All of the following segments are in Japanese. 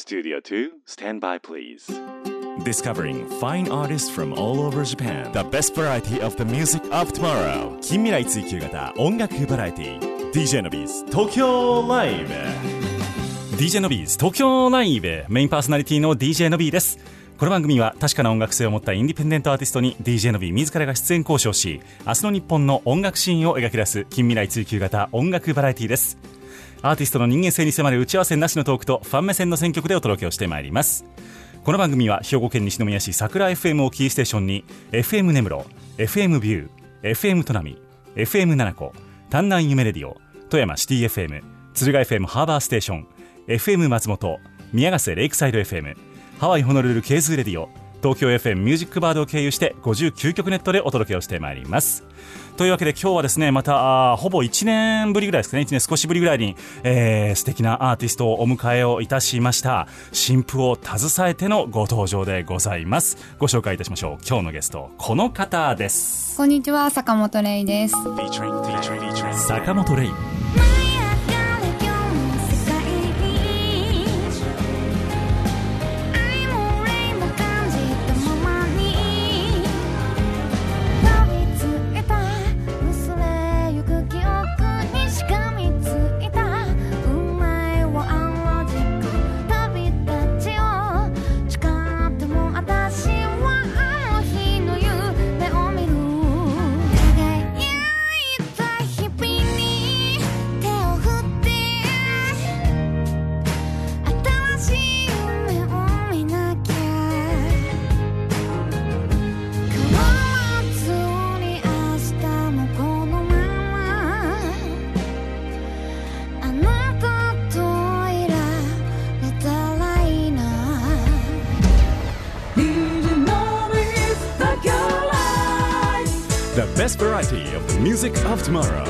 Studio 2, stand by please. Discovering fine artists from all over Japan. The best variety of the music of tomorrow. 近未来追求型音楽バラエティ DJ のビーズ東京ライブ DJ のビーズ東京ライブメインパーソナリティの DJ のビーです。この番組は確かな音楽性を持ったインディペンデントアーティストに DJ のビー自らが出演交渉し、明日の日本の音楽シーンを描き出す近未来追求型音楽バラエティです。アーティストの人間性に迫る打ち合わせなしのトークとファン目線の選曲でお届けをしてまいります。この番組は兵庫県西宮市桜 FM をキーステーションに FM 根室、FM ビュー、FM 砺波、FM 七子、丹南夢レディオ、富山シティ FM、敦賀 FM ハーバーステーション、FM 松本、宮ヶ瀬レイクサイド FM、ハワイホノルルケーズレディオ、東京 FM ミュージックバードを経由して59曲ネットでお届けをしてまいります。というわけで今日はですね、またほぼ1年ぶりぐらいですかね、1年少しぶりぐらいに、素敵なアーティストをお迎えをいたしました。新譜を携えてのご登場でございます。ご紹介いたしましょう。今日のゲスト、この方です。 こんにちは、坂本レイです。 坂本レイ、The best variety of the music of tomorrow.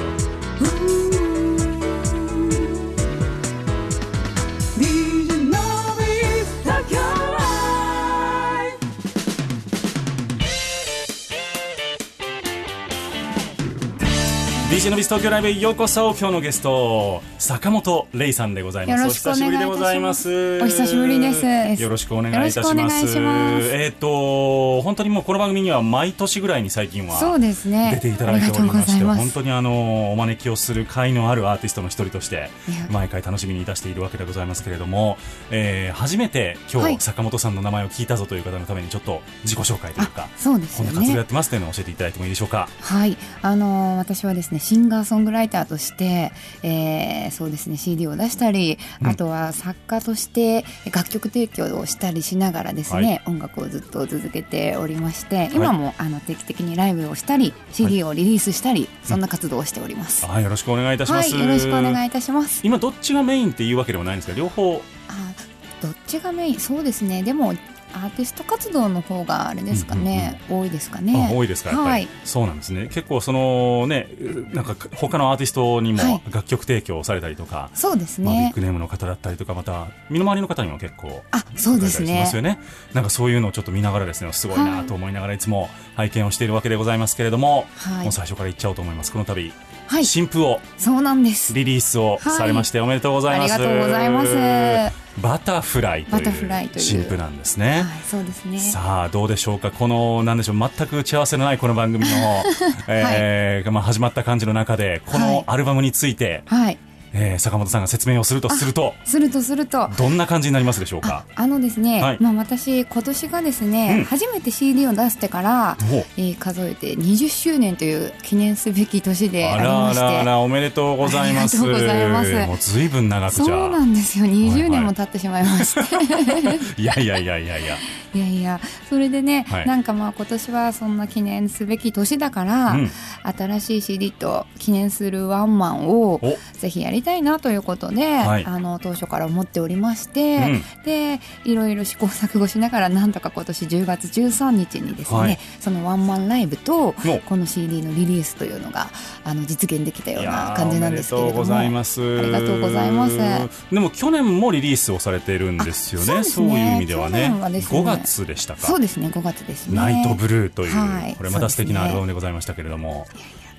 DJ のビス東京ライブへようこそ。今日のゲスト、坂本レイさんでございます。 よろしくお願いいたします。 お久しぶりでございます。 お久しぶりです。 よろしくお願いいたします。本当にもうこの番組には毎年ぐらいに最近は出ていただいておりまして、本当にお招きをする会のあるアーティストの一人として毎回楽しみにいたしているわけでございますけれども、初めて今日坂本さんの名前を聞いたぞという方のためにちょっと自己紹介というか、 そうですよね、 こんな活動やってますというのを教えていただいてもいいでしょうか。 はい、私はですね、シンガーソングライターとして、そうですね、 CD を出したり、あとは作家として楽曲提供をしたりしながらですね、音楽をずっと続けておりまして、今も定期的にライブをしたり CD をリリースしたり、そんな活動をしております。 よろしくお願いいたします。 よろしくお願いいたします。 今どっちがメインっていうわけではないんですか、両方。 どっちがメイン、そうですね、でもアーティスト活動の方があれですかね、多いですかね。 多いですか、やっぱり、そうなんですね。結構そのね、なんか他のアーティストにも楽曲提供されたりとか、 そうですね、 ビッグネームの方だったりとか、また身の回りの方にも結構そうですね、 ますよね。なんかそういうのをちょっと見ながらですね、すごいなと思いながらいつも拝見をしているわけでございますけれども、もう最初から言っちゃおうと思います。この度、新譜をリリースをされまして、おめでとうございます。 ありがとうございます。 バタフライという新譜なんですね。 そうですね。 さあどうでしょうか、このなんでしょう、全く打ち合わせのないこの番組の、始まった感じの中で、このアルバムについて、坂本さんが説明をするとどんな感じになりますでしょうか。 ですね、私今年がですね、初めて CD を出してから、数えて20周年という記念すべき年でありまして、 あらおめでとうございます。もう随分長くじゃ。 そうなんですよ、20年も経ってしまいましていやそれでね、なんか今年はそんな記念すべき年だから、新しい CD と記念するワンマンをぜひやりたいなということで、当初から思っておりまして、でいろいろ試行錯誤しながら、なんとか今年10月13日にですね、そのワンマンライブとこの CD のリリースというのが実現できたような感じなんですけれども、 おめでとうございます。 ありがとうございます。 でも去年もリリースをされているんですよね。そういう意味ではね、5月でしたか。 そうですね、5月ですね。 ナイトブルーという、これまた素敵なアルバムでございましたけれども、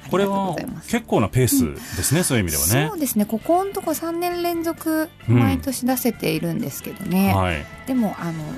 これは結構なペースですね、そういう意味ではね。 そうですね、ここのとこ3年連続毎年出せているんですけどね、はい、でも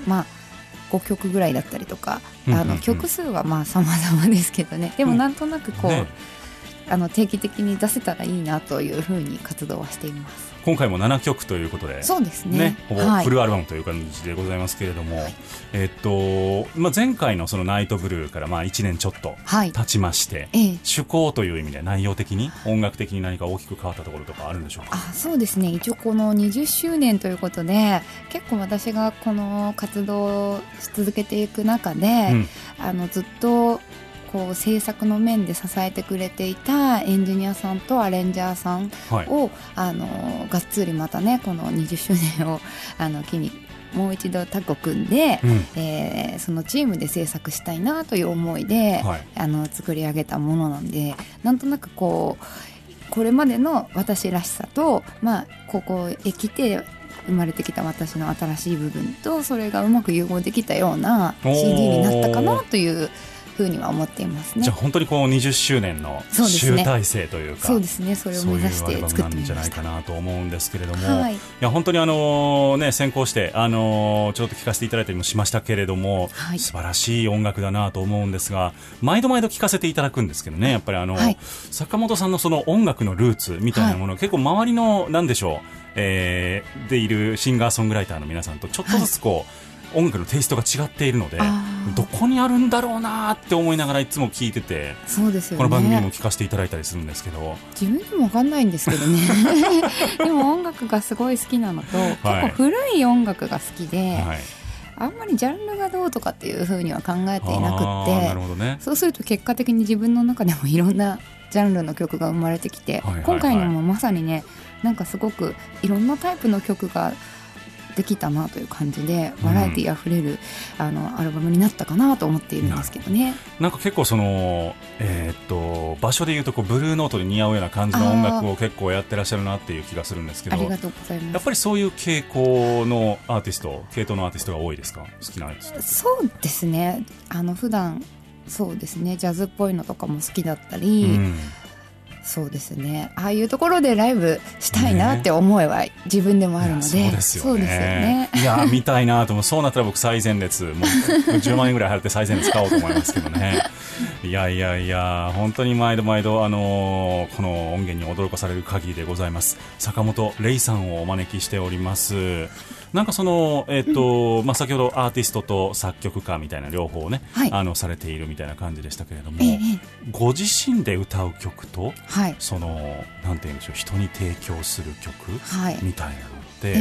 5曲ぐらいだったりとか、曲数は様々ですけどね、でもなんとなくこう、ね、定期的に出せたらいいなというふうに活動はしています。 今回も7曲ということで、 そうですね、 ほぼフルアルバムという感じでございますけれども、はい、前回のそのナイトブルーから1年ちょっと経ちまして、はい、趣向という意味で内容的に音楽的に何か大きく変わったところとかあるんでしょうか。 そうですね、一応この20周年ということで結構私がこの活動をし続けていく中で、ずっとこう制作の面で支えてくれていたエンジニアさんとアレンジャーさんを、がっつりまたねこの20周年を機にもう一度タッグを組んで、そのチームで制作したいなという思いで、作り上げたものなんで、なんとなくこれまでの私らしさと、ここへ来て生まれてきた私の新しい部分とそれがうまく融合できたような CD になったかなというふうには思っていますね。 じゃあ本当にこう20周年の集大成というか、 そうですね、それを目指して作ってみました。そういうアルバムなんじゃないかなと思うんですけれども、いや本当に先行してちょっと聞かせていただいたりもしましたけれども、素晴らしい音楽だなと思うんですが、毎度聞かせていただくんですけどね、やっぱり坂本さんのその音楽のルーツみたいなもの、結構周りのなんでしょう、でいるシンガーソングライターの皆さんとちょっとずつ音楽のテイストが違っているので、どこにあるんだろうなって思いながらいつも聞いてて、 そうですよね、 この番組にも聞かせていただいたりするんですけど、 自分でも分かんないんですけどねでも音楽がすごい好きなのと、結構古い音楽が好きで、あんまりジャンルがどうとかっていう風には考えていなくって、 なるほどね、 そうすると結果的に自分の中でもいろんなジャンルの曲が生まれてきて、今回のもまさにね、なんかすごくいろんなタイプの曲ができたなという感じで、バラエティあふれる、アルバムになったかなと思っているんですけどね。 なんか結構その、場所でいうとブルーノートに似合うような感じの音楽を結構やってらっしゃるなっていう気がするんですけど、 ありがとうございます。 やっぱりそういう傾向のアーティスト、系統のアーティストが多いですか、好きなアーティスト。そうですね、普段そうですね、ジャズっぽいのとかも好きだったり、そうですね、ああいうところでライブしたいなって思いは自分でもあるので、 そうですよね、いや見たいなと思う。そうなったら僕最前列もう10万円ぐらい払って最前列買おうと思いますけどねいや本当に毎度この音源に驚かされる限りでございます。坂本玲さんをお招きしております。なんかその、先ほどアーティストと作曲家みたいな両方をね、されているみたいな感じでしたけれども、ご自身で歌う曲と、そのなんていうんでしょう、人に提供する曲、みたいなのって、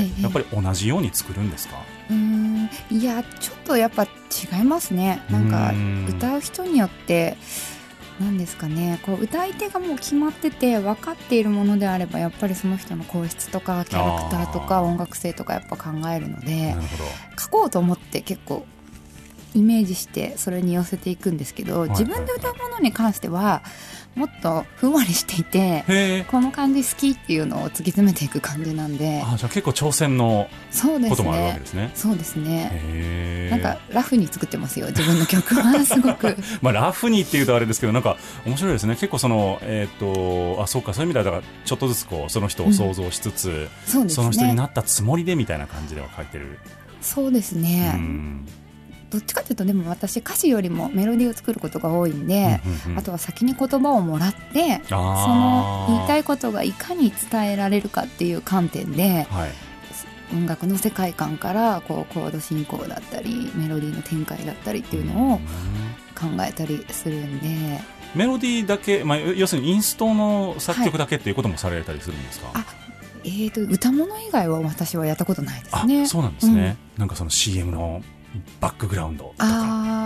やっぱり同じように作るんですか？ いやちょっとやっぱ違いますね。なんか歌う人によってなんですかね、歌い手がもう決まってて分かっているものであれば、やっぱりその人の声質とかキャラクターとか音楽性とかやっぱ考えるので、書こうと思って結構イメージしてそれに寄せていくんですけど、自分で歌うものに関してはもっとふんわりしていて、この感じ好きっていうのを突き詰めていく感じなんで。 じゃあ結構挑戦のこともあるわけですね。 そうですね、なんかラフに作ってますよ、自分の曲はすごくラフにっていうとあれですけど、なんか面白いですね。結構そのそうか、そういう意味ではだからちょっとずつその人を想像しつつ、その人になったつもりでみたいな感じでは書いてる。 そうですね、どっちかというとでも私歌詞よりもメロディーを作ることが多いんで、あとは先に言葉をもらって、その言いたいことがいかに伝えられるかっていう観点で、音楽の世界観からコード進行だったりメロディーの展開だったりっていうのを考えたりするんで、 メロディーだけ、要するにインストの作曲だけっていうこともされたりするんですか？ 歌物以外は私はやったことないですね。 そうなんですね、なんかその CM のバックグラウンドとか、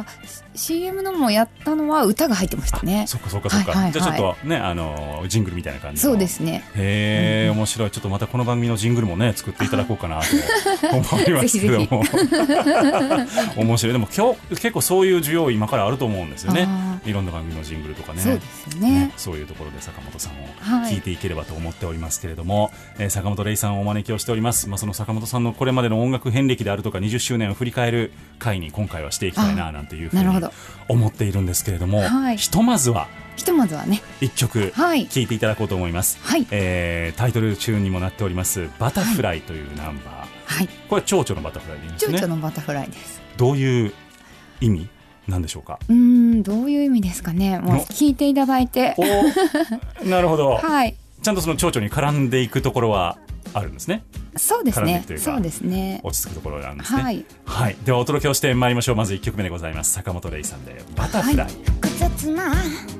CM のもやったのは歌が入ってましたね。 そうか、じゃあちょっとね、ジングルみたいな感じの。 そうですね。 面白い。ちょっとまたこの番組のジングルもね作っていただこうかなと思いますけども面白い。でも今日結構そういう需要今からあると思うんですよね。いろんな番組のジングルとかね。 そうですよね。 そういうところで坂本さんを聞いていければと思っておりますけれども、坂本玲さんをお招きをしております。その坂本さんのこれまでの音楽遍歴であるとか20周年を振り返る回に今回はしていきたいななんなんていうふうに思っているんですけれども、はい、ひとまずはね1曲聴いていただこうと思います、はいタイトルチューンにもなっておりますバタフライというナンバー、はい、これ蝶々のバタフライでいいんですね。 蝶々のバタフライです。 どういう意味なんでしょうか。 どういう意味ですかね。もう聞いていただいてなるほど、 はい、 ちゃんとその蝶々に絡んでいくところはあるんですね。 そうですね、そうですね、 落ち着くところがあるんですね。はい、はい、ではお届けをしてまいりましょう。まず1曲目でございます。坂本玲さんでバタフライ、はい、複雑な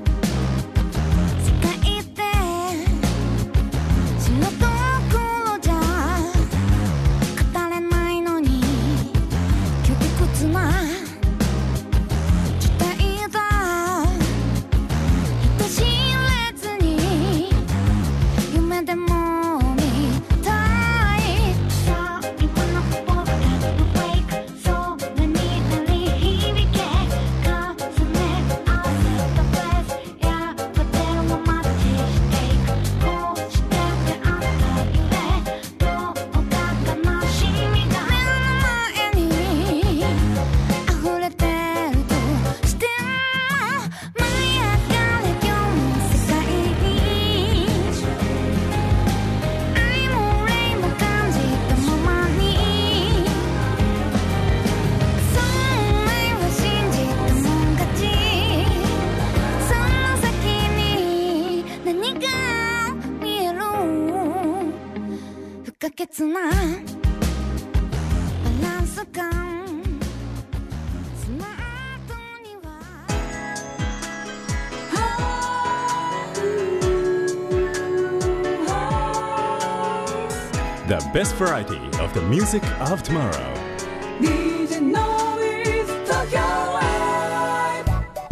The best variety of the music of tomorrow. DJ Nobis Tokyo Live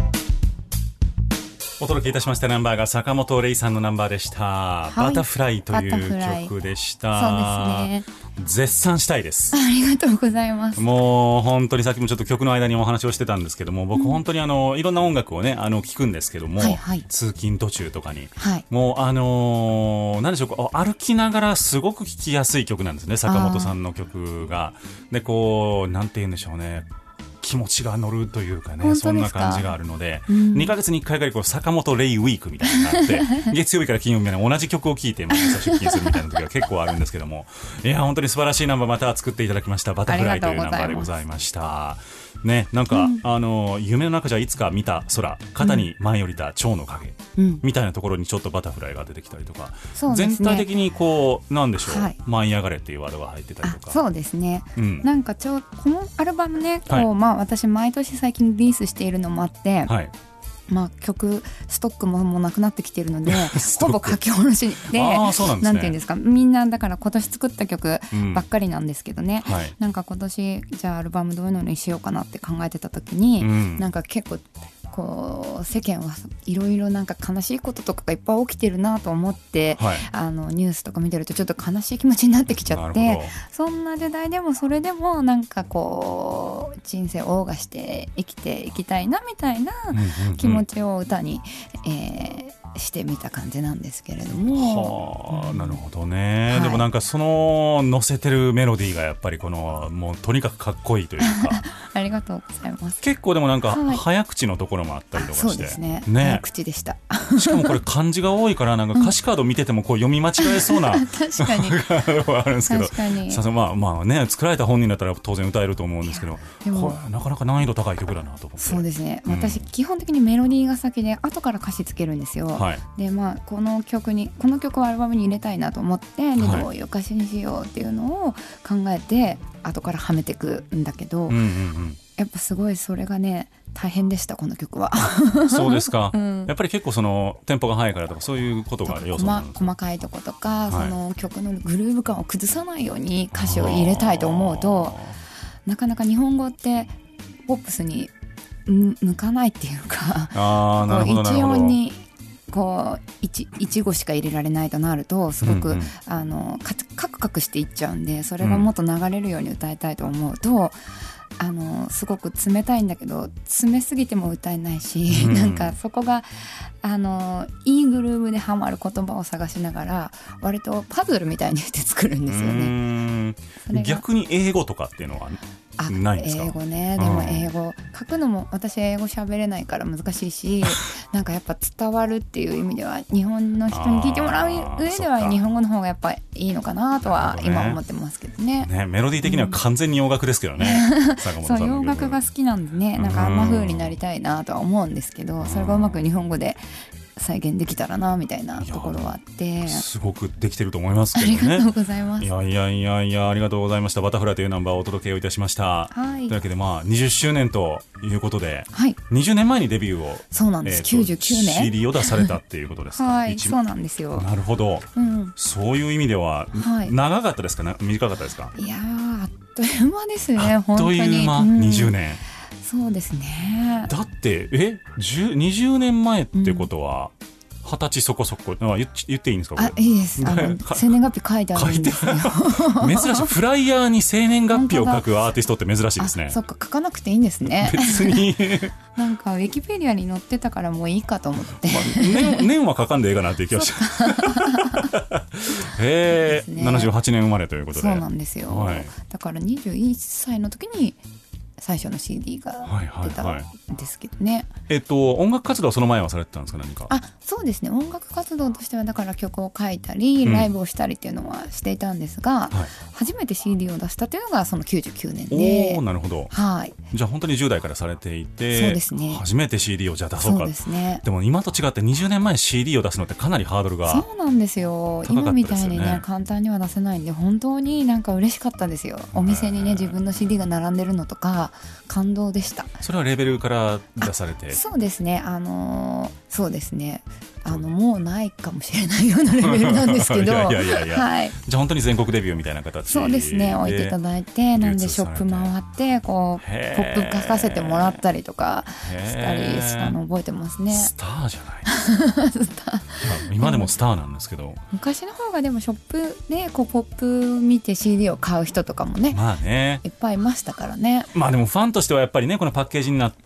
お届けいたしましたナンバーが坂本玲さんのナンバーでした、はい、バタフライという曲でした。 そうですね、 絶賛したいです。 ありがとうございます。 もう本当にさっきもちょっと曲の間にお話をしてたんですけども、僕本当にいろんな音楽をね聴くんですけども、はいはい、通勤途中とかに、はい、もう何でしょうか、歩きながらすごく聴きやすい曲なんですね、坂本さんの曲が。でこうなんて言うんでしょうね、気持ちが乗るというかね、そんな感じがあるので、2ヶ月に1回ぐらいこう坂本レイウィークみたいになって月曜日から金曜日まで同じ曲を聴いて毎朝出勤するみたいな時が結構あるんですけども、いや本当に素晴らしいナンバーまた作っていただきました。バタフライというナンバーでございましたね。なんか、夢の中じゃいつか見た空、肩に舞い降りた蝶の影、みたいなところにちょっとバタフライが出てきたりとか、全体的にこうなんでしょう、はい、舞い上がれっていうワードが入ってたりとか。 そうですね、なんかこのアルバムね、こう、私毎年最近リリースしているのもあって、はい、曲ストックもなくなってきているのでほぼ書き下ろしで、なんていうんですか、みんなだから今年作った曲ばっかりなんですけどね、はい、なんか今年じゃあアルバムどういうのにしようかなって考えてた時に、なんか結構こう世間はいろいろなんか悲しいこととかがいっぱい起きてるなと思って、はい、ニュースとか見てるとちょっと悲しい気持ちになってきちゃって、そんな時代でもそれでもなんかこう人生を謳歌して生きていきたいなみたいな気持ちを歌に、してみた感じなんですけれども。 はあ、なるほどね、はい、でもなんかその乗せてるメロディーがやっぱりこのもうとにかくかっこいいというかありがとうございます。 結構でもなんか早口のところもあったりとかして、 そうですね、早口でしたしかもこれ漢字が多いからなんか歌詞カード見ててもこう読み間違えそうな確かにあるんですけど、さすがまあね、作られた本人だったら当然歌えると思うんですけど、でもこれなかなか難易度高い曲だなと思って。 そうですね、私基本的にメロディーが先で後から歌詞つけるんですよ、はい、でこの曲をアルバムに入れたいなと思って、でどういう歌詞にしようっていうのを考えて後からはめていくんだけど、やっぱすごいそれがね大変でした、この曲はそうですか、やっぱり結構そのテンポが速いからとかそういうことが要素なんですか。 細かいとことか、その曲のグルーヴ感を崩さないように歌詞を入れたいと思うと、なかなか日本語ってポップスに向かないっていうか、一音にこう一語しか入れられないとなるとすごく、カクカクしていっちゃうんで、それがもっと流れるように歌いたいと思うと、 すごく冷たいんだけど詰めすぎても歌えないし、なんかそこがいいグルーヴでハマる言葉を探しながら割とパズルみたいにして作るんですよね。 逆に英語とかっていうのはないんですか？ 英語ね。でも英語書くのも私英語喋れないから難しいしなんかやっぱ伝わるっていう意味では日本の人に聞いてもらう上では日本語の方がやっぱいいのかなとは今思ってますけど ね。 メロディー的には完全に洋楽ですけどね、坂本さんのそう洋楽が好きなんでね、なんかあんな風になりたいなとは思うんですけど、それがうまく日本語で再現できたらなみたいなところはあって、 すごくできてると思いますけどね。 ありがとうございます。 いやありがとうございました。バタフライというナンバーをお届けをいたしました、はい、というわけで20周年ということで、はい、20年前にデビューをそうなんです、99年 CD を出されたっていうことですか？ はいそうなんですよ。 なるほど、そういう意味では、長かったですか、短かったですか？ いやあっという間ですね。 あっという間、20年。 そうですね。 だって20年前ってことは、20歳そこそこ言っていいんですか？ いいです。生年月日書いてあるんですよ。 珍しい。フライヤーに生年月日を書くアーティストって珍しいですね。 そっか、書かなくていいんですね。 別になんかウィキペディアに載ってたからもういいかと思って、 年は書かんでいいかなっていう気がして78年生まれということで。 そうなんですよ、だから21歳の時に最初の CD が出たんですけどね、 音楽活動はその前はされてたんですか？何か。 そうですね、音楽活動としてはだから曲を書いたり、ライブをしたりっていうのはしていたんですが、初めて CD を出したというのがその99年で。 なるほど、 はい、 じゃあ本当に10代からされていて、 そうですね、 初めて CD をじゃあ出そうか。 そうですね。 でも今と違って20年前 CD を出すのってかなりハードルがそうなんですよ。今みたいにね簡単には出せないんで本当になんか嬉しかったですよ。お店にね自分の CD が並んでるのとか感動でした。それはレーベルから出されて？ そうですね、そうですね、もうないかもしれないようなレベルなんですけどはい、 じゃあ本当に全国デビューみたいな形で。 そうですね、置いていただいて、なんでショップ回ってこうポップ書かせてもらったりとかしたりしたの覚えてますね。 スターじゃないですか今でもスターなんですけど、 昔の方がでもショップでこうポップ見て CD を買う人とかもね、いっぱいいましたからね。 でもファンとしてはやっぱりね、このパッケージになって、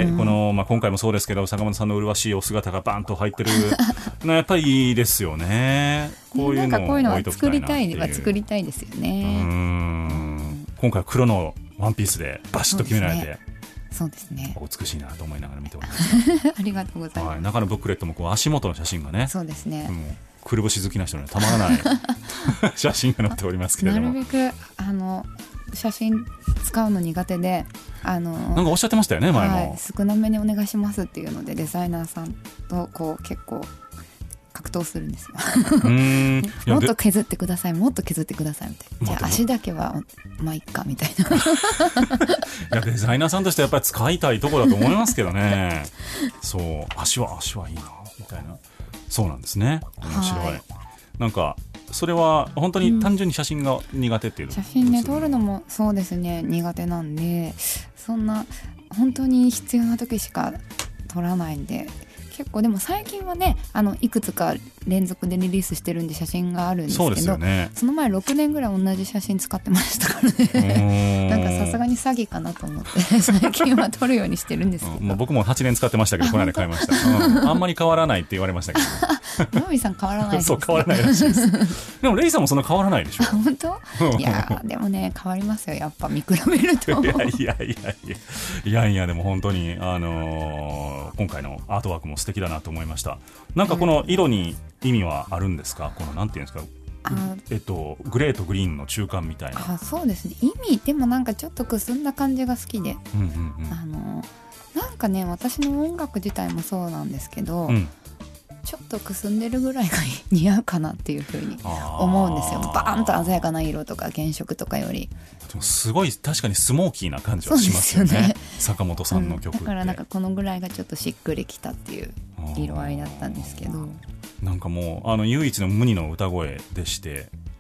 この今回もそうですけど坂本さんの麗しいお姿がバンと入ってるのやっぱりいいですよね。こういうのを置いときたいなっていう。 作りたいですよね。 今回黒のワンピースでバシッと決められて、 そうですね、 美しいなと思いながら見ておりますありがとうございます、 中のブックレットもこう足元の写真がね、 そうですね、 くるぶし好きな人にはたまらない写真が載っておりますけれども、 なるべく写真使うの苦手でなんかおっしゃってましたよね前も、 少なめにお願いしますっていうのでデザイナーさんとこう結構格闘するんですよもっと削ってください、もっと削ってくださいみたいな、じゃあ足だけはまあいっかみたいなデザイナーさんとしてやっぱり使いたいところだと思いますけどねそう足はいいなみたいな。そうなんですね、面白い、なんかそれは本当に単純に写真が苦手っていう、 写真ね撮るのもそうですね苦手なんで、そんな本当に必要な時しか撮らないんで、結構でも最近はねいくつか連続でリリースしてるんで写真があるんですけど、 そうですよね、その前6年ぐらい同じ写真使ってましたからねなんかさすがに詐欺かなと思って最近は撮るようにしてるんですけど、 もう僕も8年使ってましたけどこの間買いました、あんまり変わらないって言われましたけどノビさん変わらないです、 そう変わらないらしいですでもレイさんもそんな変わらないでしょ本当いやでもね変わりますよやっぱ見比べるといやでも本当に今回のアートワークも素敵だなと思いました。なんかこの色に意味はあるんですか？このなんていうんですか、グレーとグリーンの中間みたいな。 そうですね、意味でもなんかちょっとくすんだ感じが好きで、なんかね私の音楽自体もそうなんですけど、ちょっとくすんでるぐらいが似合うかなっていう風に思うんですよ。バーンと鮮やかな色とか原色とかより。 でもすごい確かにスモーキーな感じはしますよね、坂本さんの曲って、 だからなんかこのぐらいがちょっとしっくりきたっていう色合いだったんですけど、 なんかもう唯一の無二の歌声でして、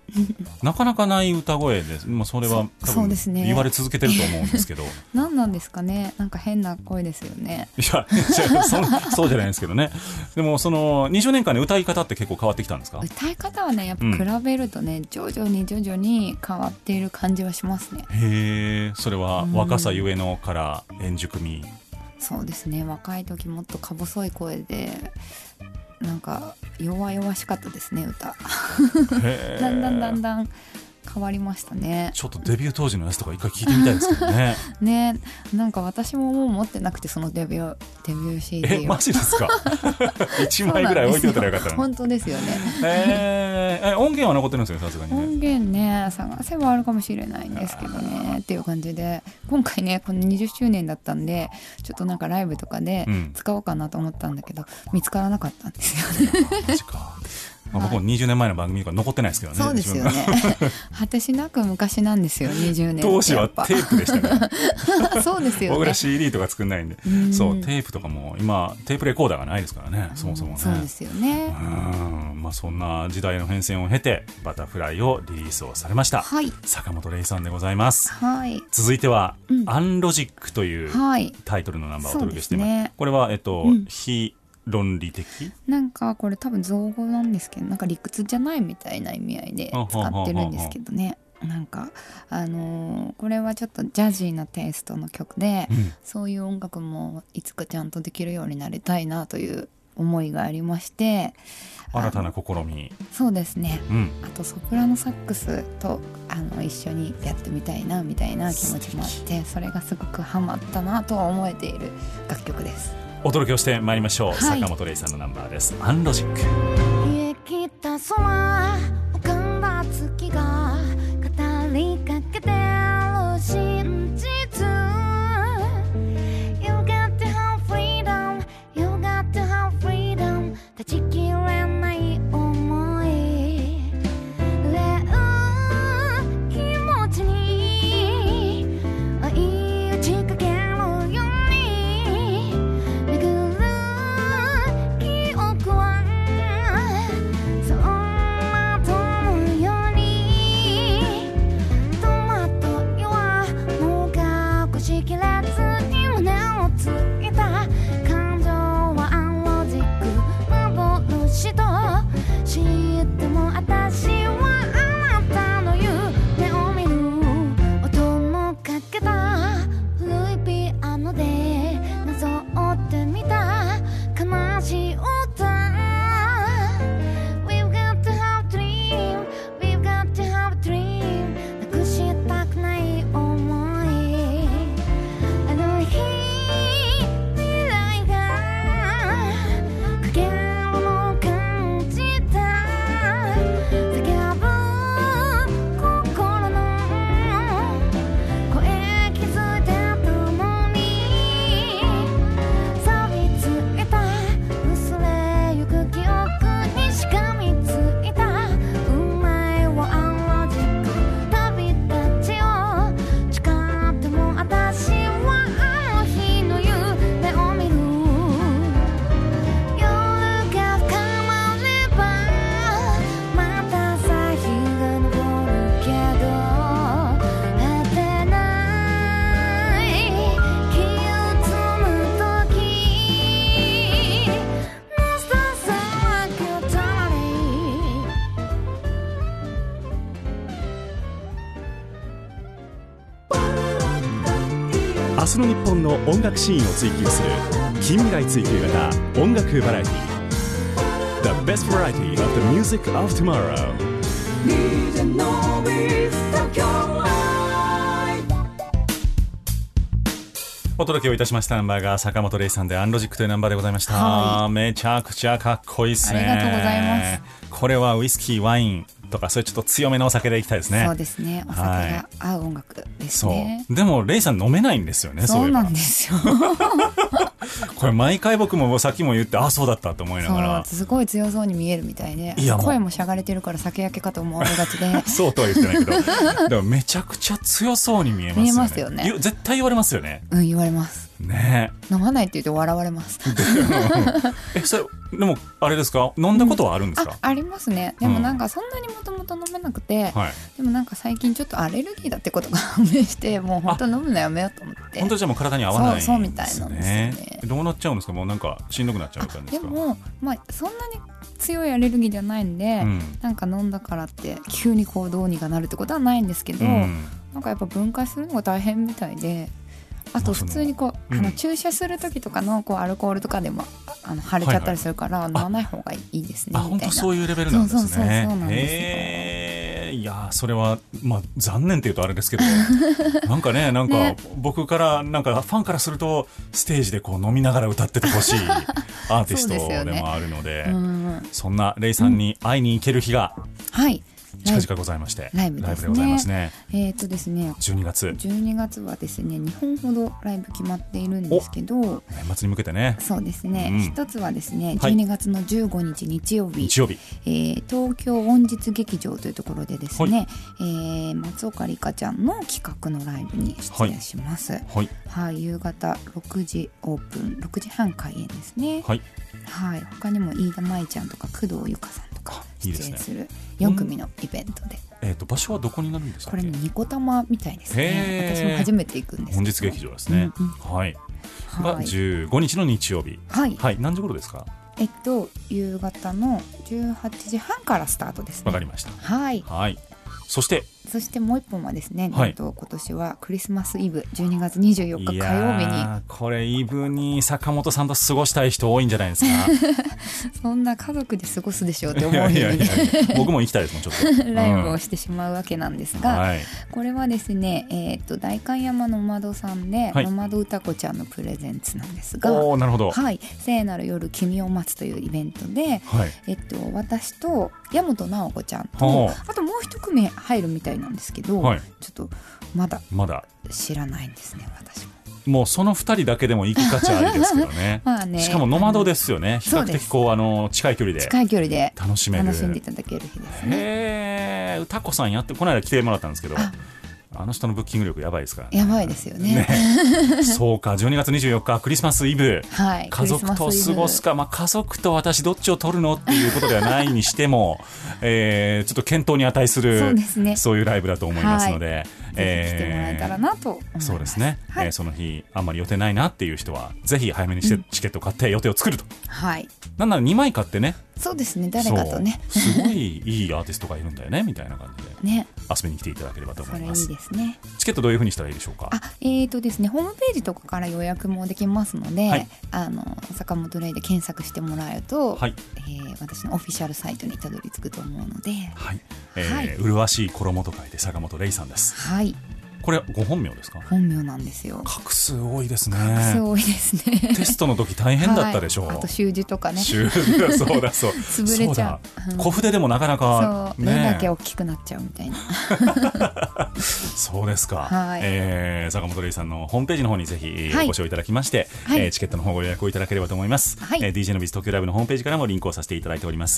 なかなかない歌声で、それは多分言われ続けてると思うんですけど何なんですかね、なんか変な声ですよね。 いやそうじゃないんですけどね。でもその20年間で歌い方って結構変わってきたんですか？ 歌い方はねやっぱ比べるとね、徐々に変わっている感じはしますね。 へえ、それは若さゆえのから円熟味。 そうですね、若い時もっとか細い声でなんか弱々しかったですね、歌だんだん変わりましたね。 ちょっとデビュー当時のやつとか一回聞いてみたいですけどねね、なんか私ももう持ってなくて、そのデビュー CD を。 マジですか1枚ぐらい置いておいたらよかったの。 本当ですよね。 音源は残ってるんですよ、さすがにね。 音源ね探せばあるかもしれないんですけどねっていう感じで、今回ねこの20周年だったんで、ちょっとなんかライブとかで使おうかなと思ったんだけど、見つからなかったんですよねマジか。僕も20年前の番組とか残ってないですけどね。 そうですよね果てしなく昔なんですよ、20年当時はテープでしたからそうですよね、 僕ら CD とか作んないんで、そうテープとかも今テープレコーダーがないですからね、そもそもね。 そうですよね。 そんな時代の変遷を経てバタフライをリリースをされました、はい、坂本玲さんでございます、はい、続いては、アンロジックというタイトルのナンバーをお届けしています、ね、これは非論理的、 なんかこれ多分造語なんですけど、なんか理屈じゃないみたいな意味合いで使ってるんですけどね。なんかこれはちょっとジャジーなテイストの曲で、そういう音楽もいつかちゃんとできるようになりたいなという思いがありまして、 新たな試み。 そうですね、あとソプラノサックスと一緒にやってみたいなみたいな気持ちもあって、それがすごくハマったなとは思えている楽曲です。 お届けをしてまいりましょう、はい、坂本玲さんのナンバーです。アンロジック。 冷え切った空浮かんだ月が語りかけてる真実。 You got to have freedom, You got to have freedom 断ち切れない思い気持ちに愛打ちかけるように巡る記憶はそんな遠いようにトマトはもう隠しきれずに胸をついた感情はアンロジック幻と知っても私はあなたの夢を見る音のかけた古いピアノでなぞってみた悲しい歌 We've got to have a dream We've got to have a dream なくしたくない思いあの日未来がかけるのを感じた叫ぶ心の声気づいてたのに錆びついた薄れゆく記憶にしかみついた運命はアンロジック旅立ちを誓っても私はあの日の夢を見る夜が深まればまた朝日が昇るけど果てない気を積む時 Mr. Secretary 明日の日本の音楽シーンを追求する近未来追求型音楽バラエティ The best variety of the music of tomorrow。 お届けをいたしましたナンバーが坂本玲さんでアンロジックというナンバーでございました、 はい、 めちゃくちゃかっこいいですね。 ありがとうございます。 これはウイスキーワインとかそういうちょっと強めのお酒でいきたいですね。 そうですね、お酒が合う音楽ですね、 そうでもレイさん飲めないんですよね。 そうなんですよこれ毎回僕もさっきも言ってそうだったと思いながら、 すごい強そうに見えるみたいで、声もしゃがれてるから酒焼けかと思われがちでそうとは言ってないけどでもめちゃくちゃ強そうに見えますよね。 見えますよね。 絶対言われますよね。 言われます。 ね、 飲まないって言うと笑われますそれでもあれですか、飲んだことはあるんですか？ ありますね。でもなんかそんなにもともと飲めなくて、でもなんか最近ちょっとアレルギーだってことが判明して、もう本当飲むのやめようと思って。 本当じゃもう体に合わないんですね。 そうみたいなんですよね。 どうなっちゃうんですか？もうなんかしんどくなっちゃう感じですか？ でもまあそんなに強いアレルギーじゃないんで、なんか飲んだからって急にこうどうにかなるってことはないんですけど、なんかやっぱ分解するのが大変みたいで、あと普通にこう、注射する時とかのこうアルコールとかでも腫れちゃったりするから飲まない方がいいですねみたいな。 本当そういうレベルなんですね。 そうなんですよ。 いやそれはまあ残念っていうとあれですけどなんかね、なんか僕からなんかファンからするとステージでこう飲みながら歌っててほしいアーティストでもあるので、そんなレイさんに会いに行ける日が、近々ござざいまして、ライブでございますね。 ですね、 12月はですね2本ほどライブ決まっているんですけど、 年末に向けてね。 そうですね、一つはですね12月の15日日曜日、東京音実劇場というところでですね、松岡里香ちゃんの企画のライブに出演します。夕方6時オープン、6時半開演ですね。他にも飯田舞ちゃんとか工藤由香さんとか出演する4組のイベントで、 場所はどこになるんですか？ これねニコタマみたいですね。私も初めて行くんですけど、 本日劇場ですね。が15日の日曜日、何時頃ですか？ 夕方の18時半からスタートですね。 わかりました。そしてもう一本はですね、今年はクリスマスイブ12月24日火曜日に。 これイブに坂本さんと過ごしたい人多いんじゃないですか？ そんな家族で過ごすでしょうって思う日に僕も行きたいですもんちょっとライブをしてしまうわけなんですが、これはですね、代官山の窓さんで、のまど歌子ちゃんのプレゼンツなんですが、 なるほど。 聖なる夜君を待つというイベントで、私と大和直子ちゃんと、あともう一組入るみたいなんですけど、ちょっとまだ知らないんですね私も。 もうその2人だけでも行く価値ありですけどね。しかもノマドですよね。比較的こう近い距離で楽しめる、 楽しんでいただける日ですね。 歌子さんこの間来てもらったんですけど、あの人のブッキング力やばいですからね。 やばいですよね。 そうか、12月24日クリスマスイブ、家族と過ごすか、家族と私どっちを取るのっていうことではないにしても、ちょっと検討に値する そういうライブだと思いますので、 ぜひ来てもらえたらなと思います。 そうですね、その日あんまり予定ないなっていう人はぜひ早めにチケットを買って予定を作ると。なんなら2枚買ってね。 そうですね、誰かとね、 すごいいいアーティストがいるんだよねみたいな感じで、遊びに来ていただければと思います。 それいいですね。 チケットどういうふうにしたらいいでしょうか？ ですね、ホームページとかから予約もできますので、坂本レイで検索してもらえると、私のオフィシャルサイトにたどり着くと思うので、 麗しい衣と書いて坂本レイさんです。これご本名ですか？ 本名なんですよ。 画数多いですね。テストの時大変だったでしょう。 あと習字とかね。 習字だそうだそう。 潰れちゃう。 小筆でもなかなか目だけ大きくなっちゃうみたいな。 そうですか。坂本レイさんのホームページの方にぜひご視聴いただきまして、チケットの方ご予約をいただければと思います。DJ のビズ東京ライブのホームページからもリンクをさせていただいております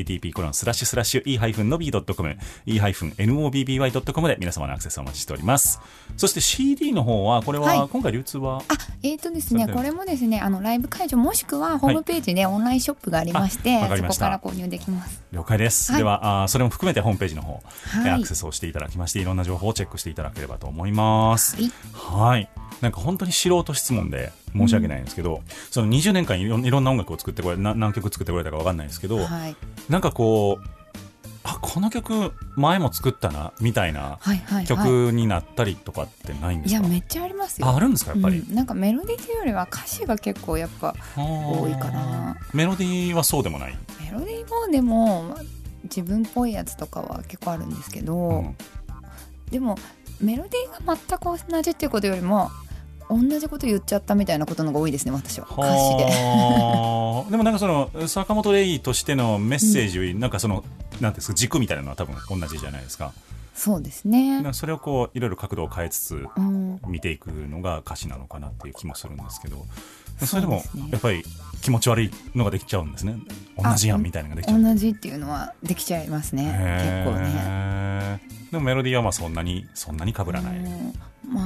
。http://e-nobby.com e-nobby.com で皆様のアクセスをお待ちしております。そして CD の方はこれは今回流通は、 ですね、これもですね、ライブ会場もしくはホームページでオンラインショップがありまして、そこから購入できます。 了解です。ではそれも含めてホームページの方、アクセスをしていただきまして、いろんな情報をチェックしていただければと思います。なんか本当に素人質問で申し訳ないんですけど、その20年間いろんな音楽を作ってこれ何曲作ってこれたか分かんないですけど、なんかこうこの曲前も作ったなみたいな曲になったりとかってないんですか？ いやめっちゃありますよ。 あるんですかやっぱり、 なんかメロディーというよりは歌詞が結構やっぱ多いかな。 メロディーはそうでもない？ メロディーもでも自分っぽいやつとかは結構あるんですけど、でもメロディーが全く同じっていうことよりも同じこと言っちゃったみたいなことのが多いですね、私は歌詞で。 でもなんかその坂本レイとしてのメッセージ、なんかそのなんですか、軸みたいなのは多分同じじゃないですか。 そうですね。 それをこういろいろ角度を変えつつ見ていくのが歌詞なのかなっていう気もするんですけど、それでもやっぱり気持ち悪いのができちゃうんですね。同じやんみたいなのができちゃう。 同じっていうのはできちゃいますね、結構ね。 でもメロディーはそんなに被らない。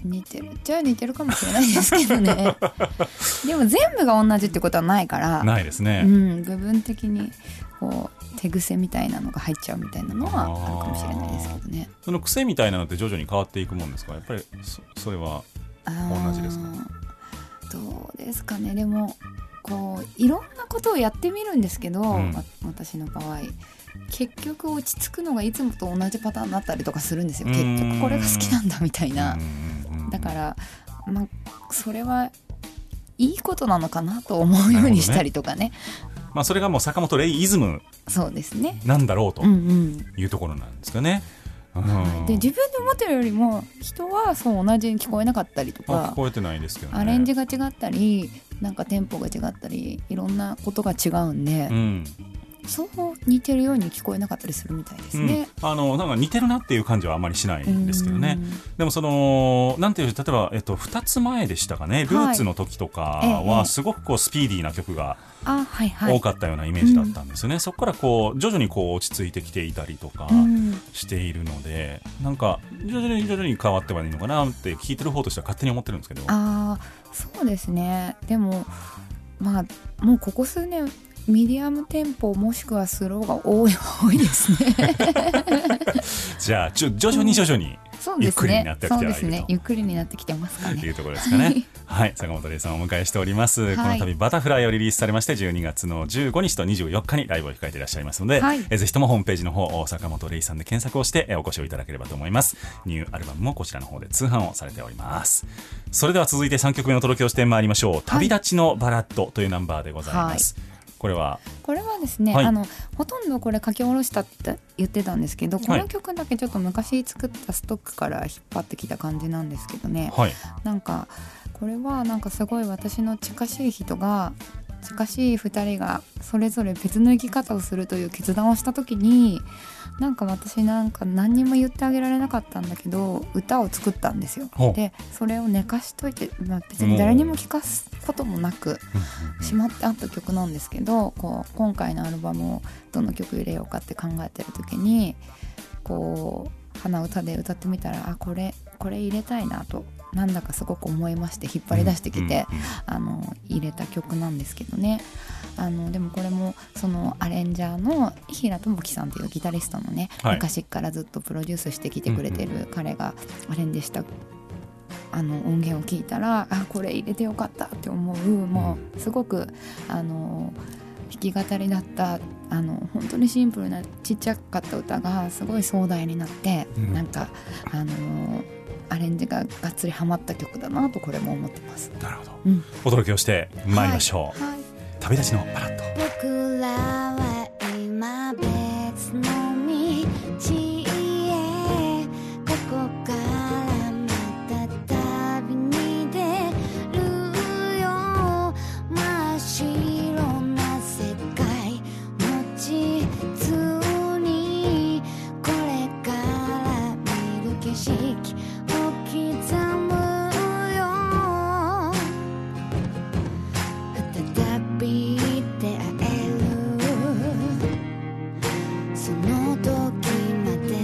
似てるじゃあ似てるかもしれないですけどねでも全部が同じってことはないからないですね、 部分的にこう手癖みたいなのが入っちゃうみたいなのはあるかもしれないですけどね。 その癖みたいなのって徐々に変わっていくもんですか？やっぱり それは同じですか？ どうですかね。でもこういろんなことをやってみるんですけど、私の場合結局落ち着くのがいつもと同じパターンになったりとかするんですよ。結局これが好きなんだみたいな。だから、それはいいことなのかなと思うようにしたりとかね。 それがもう坂本レイイズムなんだろうというところなんですかね。 で自分で思ってるよりも人はそう同じに聞こえなかったりとか、 聞こえてないですけどね、 アレンジが違ったりなんかテンポが違ったりいろんなことが違うんで、そう似てるように聞こえなかったりするみたいですね。 なんか似てるなっていう感じはあまりしないんですけどね。でもそのなんていう例えば、2つ前でしたかね、ルーツの時とかはすごくこうスピーディーな曲が多かったようなイメージだったんですよね。そこからこう徐々にこう落ち着いてきていたりとかしているので、なんか徐々に変わってはいいのかなって聞いてる方としては勝手に思ってるんですけど。 そうですね。でももうここ数年ミディアムテンポもしくはスローが多いですねじゃあ徐々にゆっくりになってきてはいると、 ゆっくりになってきてますかねというところですかねはい、坂本レイさんをお迎えしております、この度バタフライをリリースされまして12月の15日と24日にライブを控えていらっしゃいますので、ぜひともホームページの方坂本レイさんで検索をしてお越しをいただければと思います。ニューアルバムもこちらの方で通販をされております。それでは続いて3曲目の届けをしてまいりましょう。旅立ちのバラッドというナンバーでございます。これはですね、ほとんどこれ書き下ろしたって言ってたんですけど、この曲だけちょっと昔作ったストックから引っ張ってきた感じなんですけどね、なんかこれはなんかすごい私の近しい2人がそれぞれ別の生き方をするという決断をした時に、なんか私なんか何にも言ってあげられなかったんだけど歌を作ったんですよ。でそれを寝かしといて、別に誰にも聞かすこともなくしまってあった曲なんですけど、今回のアルバムをどの曲入れようかって考えてる時に鼻歌で歌ってみたらこれ入れたいなとなんだかすごく思いまして、引っ張り出してきて、入れた曲なんですけどね。でもこれもそのアレンジャーの平智樹さんというギタリストのね、昔からずっとプロデュースしてきてくれてる彼がアレンジした音源を聞いたらこれ入れてよかったって思う、もうすごく弾き語りだった本当にシンプルなちっちゃかった歌がすごい壮大になって、なんかアレンジががっつりハマった曲だなとこれも思ってます。 なるほど、お届けをしてまいりましょう、旅立ちのバラッド。 僕らは今別の道へ、ここからまた旅に出るよ。真っ白な世界持ちつに、これから見る景色を刻むよ。再び出会えるその時まで、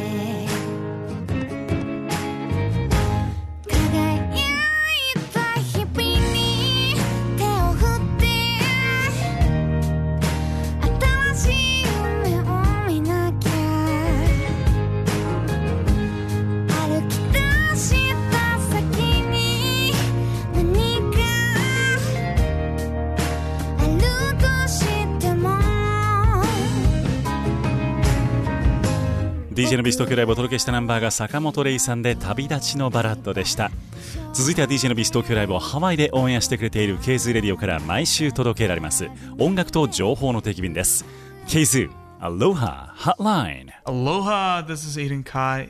輝いた日々に手を振って新しい夢を見なきゃ。歩き出した先に何かあるとしても、 DJ のビース東京ライブをお届けしたナンバーが坂本レイさんで旅立ちのバラッドでした。続いては DJ のビース東京ライブをハワイでオンエアしてくれている K-Zoo レディオから毎週届けられます音楽と情報の定期便です。 K-Zoo Aloha Hotline。 Aloha, this is Aiden Kai.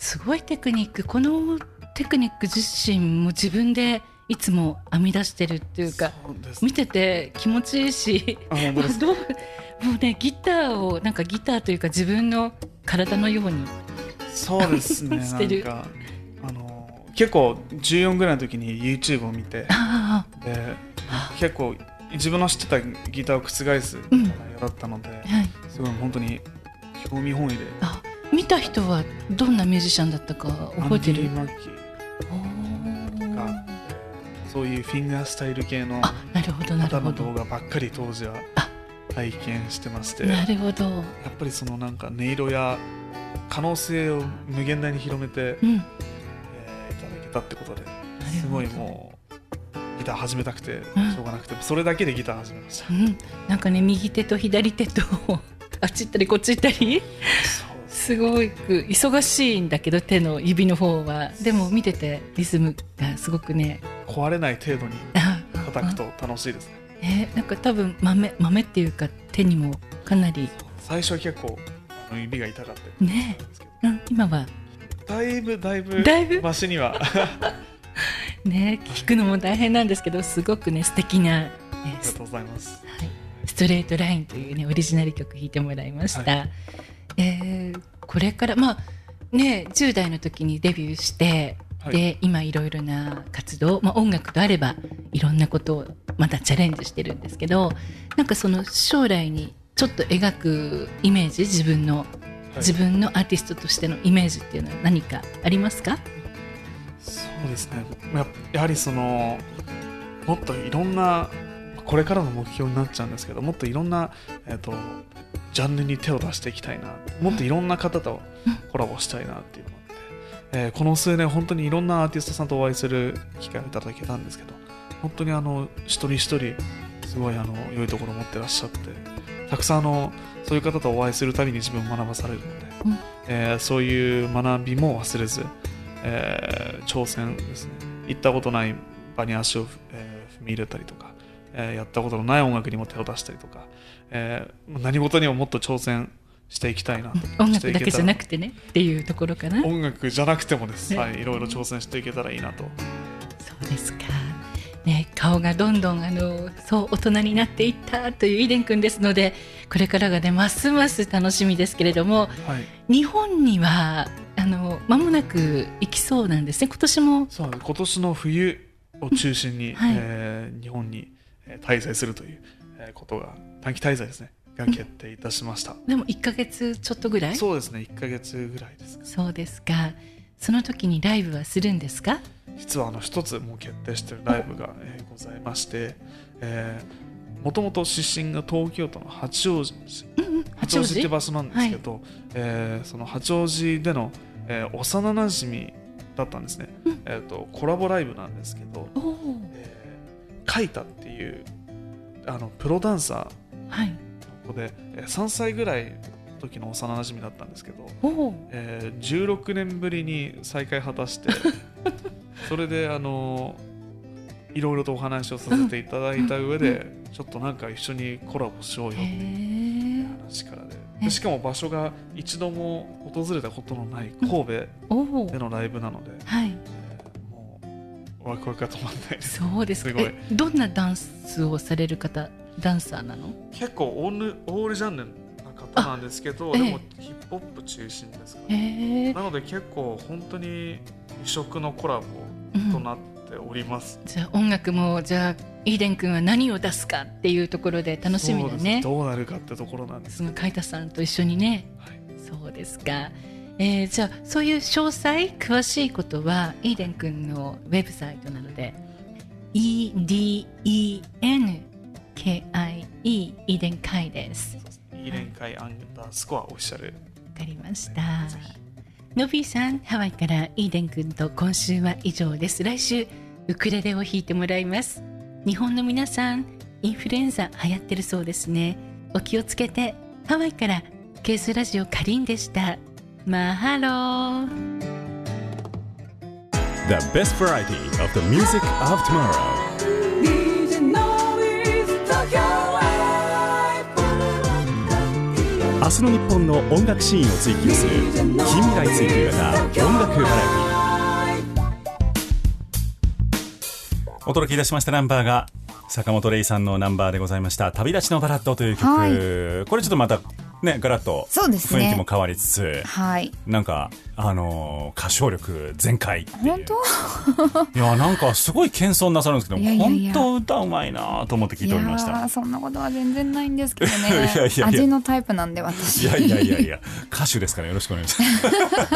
すごいテクニック。このテクニック自身も自分でいつも編み出してるっていうか、見てて気持ちいいし、もうね、ギターをなんかギターというか自分の体のようにそうですねしてる。 なんか結構14ぐらいの時に YouTube を見て、で結構自分の知ってたギターを覆す内容だったので、すごい本当に興味本位で。 見た人はどんなミュージシャンだったか覚えてる？ アンディ・マッキーとか、そういうフィンガースタイル系の方の動画ばっかり当時は体験してまして、 なるほど。 やっぱりそのなんか音色や可能性を無限大に広めて、いただけたってことで、すごいもうギター始めたくてしょうがなくて、それだけでギター始めました。 なんかね、右手と左手とあっち行ったりこっち行ったりすごく忙しいんだけど、手の指の方はでも見ててリズムがすごくね、 壊れない程度に叩くと楽しいですね。 なんか多分豆っていうか手にもかなり最初は結構指が痛かったね。今はだいぶマシにはね、聞くのも大変なんですけど、すごくね素敵な、 ありがとうございます、 ストレートラインというねオリジナル曲弾いてもらいました。これから10代の時にデビューして、で今いろいろな活動、音楽とあればいろんなことをまだチャレンジしてるんですけど、なんかその将来にちょっと描くイメージ、自分のアーティストとしてのイメージっていうのは何かありますか？ そうですね、やはりそのもっといろんな、これからの目標になっちゃうんですけど、もっといろんな、ジャンルに手を出していきたいな、もっといろんな方とコラボしたいなっていうのがあって、この数年本当にいろんなアーティストさんとお会いする機会をいただけたんですけど、本当に一人一人すごい良いところを持ってらっしゃって、たくさんそういう方とお会いするたびに自分を学ばされるので、そういう学びも忘れず、挑戦ですね、行ったことない場に足を、踏み入れたりとか、やったことのない音楽にも手を出したりとか、何事にももっと挑戦していきたいなと。 音楽だけじゃなくてねっていうところかな。 音楽じゃなくてもです、いろいろ挑戦していけたらいいなと。 そうですか、顔がどんどんそう大人になっていったというイデン君ですので、これからがねますます楽しみですけれども、日本には間もなく行きそうなんですね。今年も今年の冬を中心に、日本に滞在するということが、短期滞在ですねが決定いたしました。 でも1ヶ月ちょっとぐらい？ そうですね、1ヶ月ぐらいです。 そうですか。その時にライブはするんですか？ 実は一つもう決定しているライブが、ございまして、もともと出身が東京都の八王子って場所なんですけど、その八王子での、幼なじみだったんですね。コラボライブなんですけど、カイタっていうプロダンサーの子で、3歳ぐらいの時の幼なじみだったんですけど、16年ぶりに再会果たしてそれでいろいろとお話をさせていただいた上で、ちょっとなんか一緒にコラボしようよっていう話からで、しかも場所が一度も訪れたことのない神戸でのライブなので、もうワクワクが止まらないです。 そうですか。すごい。どんなダンスをされる方、ダンサーなの？ 結構オールジャンルな方なんですけど、でもヒップホップ中心ですかね。なので結構本当に異色のコラボとなっております。 じゃあ音楽も、じゃあイーデン君は何を出すかっていうところで楽しみだね。 どうなるかってところなんです。 そのカイタさんと一緒にね。そうですか。じゃあそういう詳細詳しいことはイーデン君のウェブサイトなので EDENKIE イーデンカイです。 イーデンカイ_オフィシャル。わかりました。ノビーさん、ハワイからイーデン君と今週は以上です。来週ウクレレを弾いてもらいます。日本の皆さん、インフルエンザ流行ってるそうですね。お気をつけて。ハワイからケースラジオカリンでした。マハロー。 The best variety of the music of tomorrow. 明スの日本の音楽シーンを追求する近未来追求型音楽バラエティ。お届けいたしましたナンバーが坂本玲さんのナンバーでございました。旅立ちのバラッドという曲、はい、これちょっとまたねガラッと雰囲気も変わりつつ、はい、なんか歌唱力全開っていう。 本当いやなんかすごい謙遜なさるんですけど、本当歌うまいなと思って聞いておりました。 いやそんなことは全然ないんですけどね味のタイプなんで私。 いや歌手ですからよろしくお願いします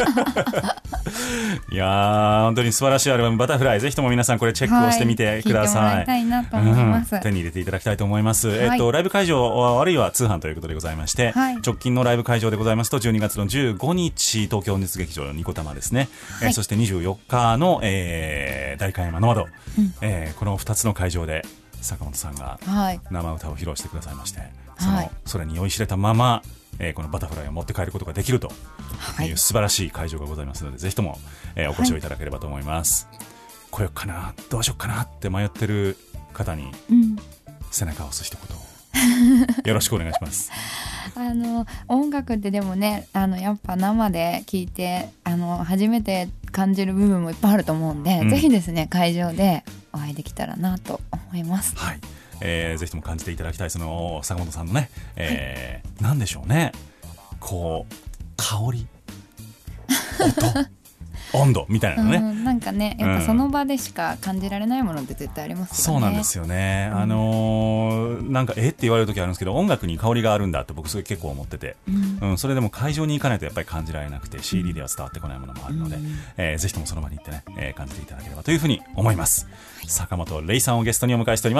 いや本当に素晴らしいアルバムバタフライ、ぜひとも皆さんこれチェックをしてみてください。 はい、聴いてもらいたいなと思います、 手に入れていただきたいと思います、はい、ライブ会場あるいは通販ということでございまして、はい、直近のライブ会場でございますと12月の15日東京熱劇場のニコタマですね、はい、そして24日の、代官山の窓、この2つの会場で坂本さんが生歌を披露してくださいまして、はい、それに酔いしれたまま、このバタフライを持って帰ることができるという素晴らしい会場がございますので、ぜひとも、お越しをいただければと思います、はい、来よっかなどうしよっかなって迷ってる方に、背中を押す一言よろしくお願いします音楽ってでもねやっぱ生で聴いて初めて感じる部分もいっぱいあると思うんで、ぜひですね会場でお会いできたらなと思います。 はい、ぜひとも感じていただきたいその坂本さんのね、なんでしょうね、こう香り音温度みたいなのね、 なんかねやっぱその場でしか感じられないものって絶対ありますよね。 そうなんですよね、なんかって言われる時あるんですけど、音楽に香りがあるんだって僕すごい結構思ってて、それでも会場に行かないとやっぱり感じられなくて、CD では伝わってこないものもあるので、ぜひともその場に行ってね、感じていただければというふうに思います、はい、坂本玲さんをゲストにお迎えしております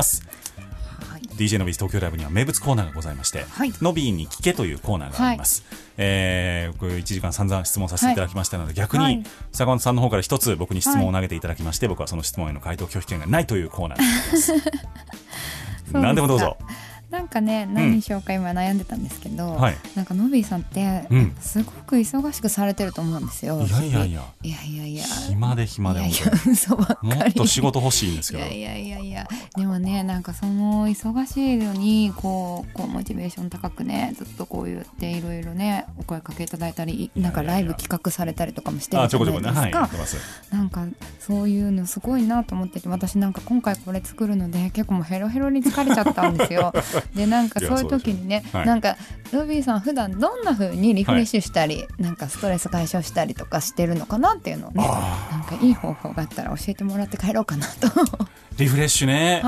。DJ のビーズ東京ライブには名物コーナーがございまして、はい、ノビーに聞けというコーナーがあります、これ1時間散々質問させていただきましたので、逆に坂本さんの方から一つ僕に質問を投げていただきまして、僕はその質問への回答拒否権がないというコーナーになります何でもどうぞ。 なんかね何にしようか今悩んでたんですけど、なんかノビーさんってすごく忙しくされてると思うんですよ。 いや暇で嘘ばっかり。 もっと仕事欲しいんですけど。 いやでもねなんかその忙しいのにこうモチベーション高くねずっとこう言っていろいろねお声かけいただいたり、なんかライブ企画されたりとかもしてるじゃないですか。なんかそういうのすごいなと思ってて、私なんか今回これ作るので結構もうヘロヘロに疲れちゃったんですよでなんかそういう時にね、なんかロビーさん普段どんな風にリフレッシュしたり、なんかストレス解消したりとかしてるのかなっていうのをね、なんかいい方法があったら教えてもらって帰ろうかなとリフレッシュね、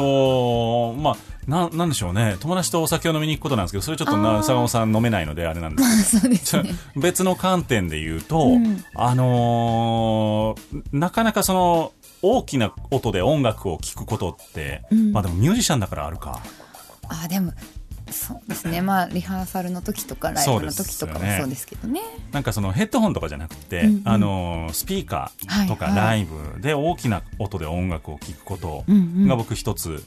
なんでしょうね、友達とお酒を飲みに行くことなんですけど、それちょっと坂本さん飲めないのであれなんですけど、そうですね、別の観点で言うと、なかなかその大きな音で音楽を聴くことって、でもミュージシャンだからあるか。でもそうですね、リハーサルの時とかライブの時とかもそうですけどね、なんかそのヘッドホンとかじゃなくて、スピーカーとかライブで大きな音で音楽を聴くことが僕一つ、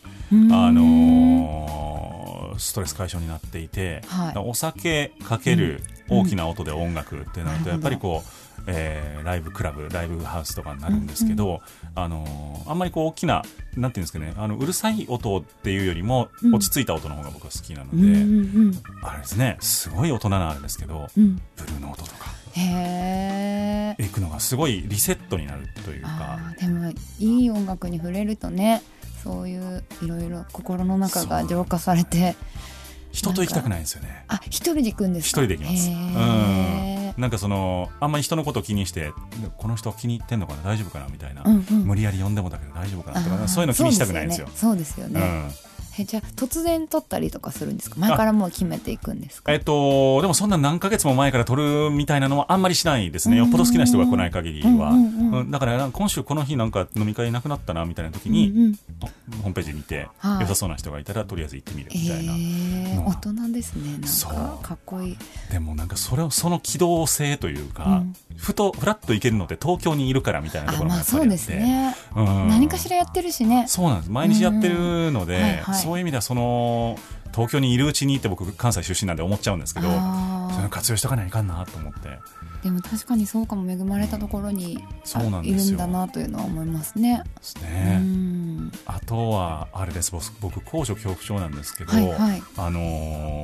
ストレス解消になっていて、お酒かける大きな音で音楽ってなるとやっぱりこう、ライブクラブライブハウスとかになるんですけど、あんまりこう大きななんていうんですかね、うるさい音っていうよりも落ち着いた音の方が僕は好きなので、あれですね、すごい大人なあれですけど、ブルーの音とか行くのがすごいリセットになるというか。 でもいい音楽に触れるとね、そういういろいろ心の中が浄化されて、 人と行きたくないんですよね。 一人で行くんですか？ 一人で行きます。なんかあんまり人のことを気にして、この人気に入ってんのかな、大丈夫かなみたいな、無理やり呼んでもだけど大丈夫かなとか、そういうの気にしたくないんですよ。 そうですよね。じゃあ突然撮ったりとかするんですか？前からもう決めていくんですか？でもそんな何ヶ月も前から撮るみたいなのはあんまりしないですね。よっぽど好きな人が来ない限りは。だから今週この日なんか飲み会なくなったなみたいな時に、ホームページ見て良さそうな人がいたらとりあえず行ってみるみたいな。 大人ですね。なんかかっこいい。 でもなんかその機動性というか、フラッと行けるのって東京にいるからみたいなところがやっぱりあって。そうですね。 何かしらやってるしね。 そうなんです。毎日やってるので、そういう意味では東京にいるうちにって僕関西出身なんで思っちゃうんですけど、それを活用しとかないかんなと思って。 でも確かにそうかも、恵まれたところにいるんだなというのは思いますね。 ですね。あとはあれです、僕高所恐怖症なんですけど、